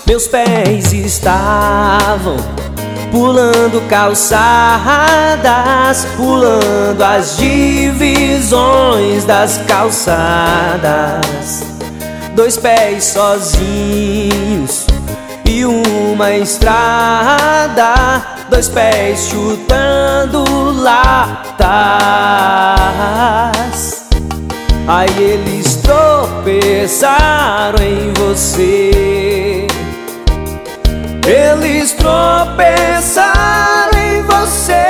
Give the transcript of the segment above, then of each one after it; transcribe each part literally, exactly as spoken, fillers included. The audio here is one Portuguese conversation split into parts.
Meus pés estavam pulando calçadas, pulando as divisões das calçadas. Dois pés sozinhos e uma estrada, dois pés chutando latas. Aí eles tropeçaram em você. Eles tropeçaram em você.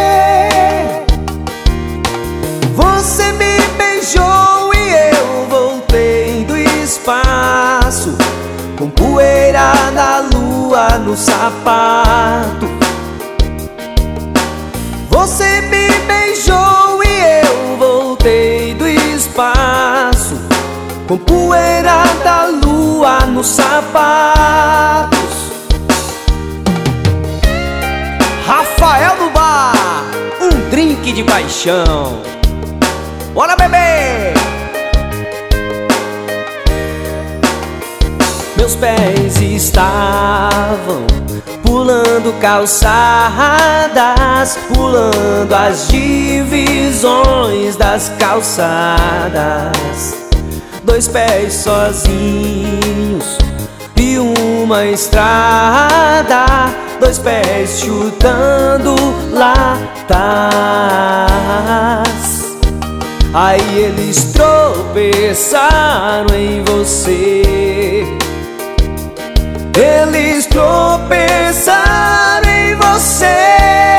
Você me beijou e eu voltei do espaço, com poeira da lua no sapato. Você me beijou e eu voltei do espaço, com poeira da lua nos sapatos. Rafael do Bar, um drink de paixão. Bora beber! Meus pés estavam pulando calçadas, pulando as divisões das calçadas. Dois pés sozinhos e uma estrada, dois pés chutando latas. Aí eles tropeçaram em você. Eles tropeçaram em você.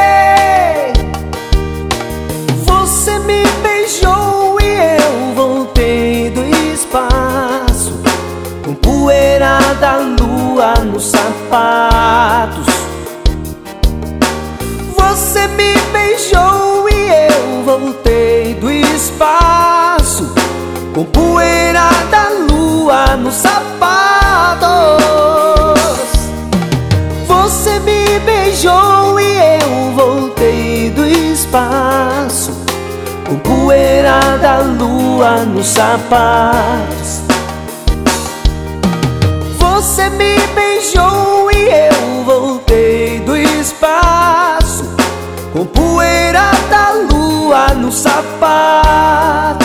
Você me beijou e eu voltei do espaço, com poeira da lua nos sapatos. Você me beijou e eu voltei do espaço, com poeira da lua nos sapatos. Você me beijou e eu voltei do espaço, com poeira da lua nos sapatos. Você me beijou e eu voltei do espaço, com poeira da lua nos sapatos.